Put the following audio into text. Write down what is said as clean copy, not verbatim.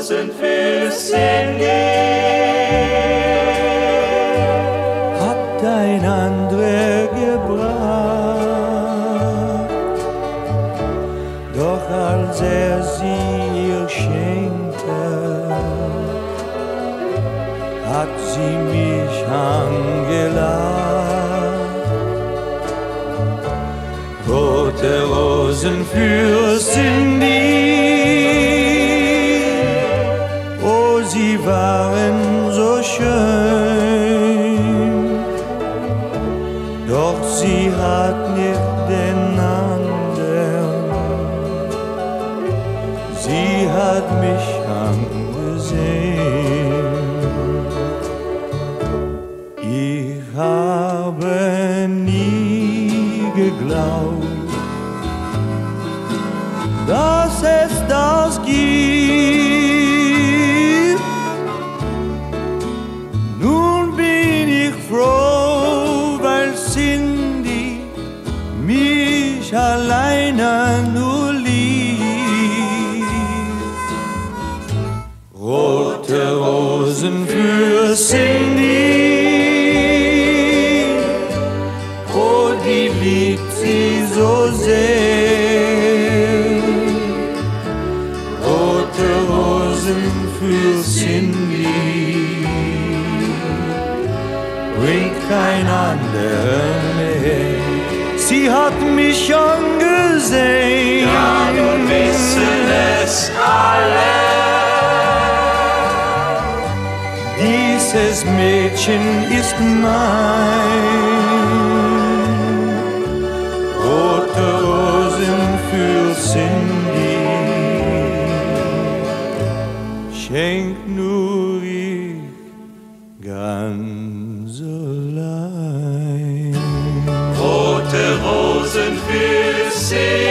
Rosen für Cindy. Hat ein anderer gebracht, doch als sie ihr schenkte, hat sie mich angelacht. Rote Rosen für Cindy, oh, sie waren so schön, doch sie hat nicht den anderen, sie hat mich angesehen. Ich habe nie geglaubt, dass es das gibt. Nun bin ich froh, weil Cindy mich alleine nur liebt. Rote Rosen für Cindy, oh, die liebt sie so sehr. Rote Rosen für Cindy, bringt kein anderer mehr. Sie hat mich angesehen, Ja, wir wissen es alle. Dieses Mädchen ist mein. Rote Rosen für Cindy, schenk nur ich ganz allein. Rote Rosen für Cindy.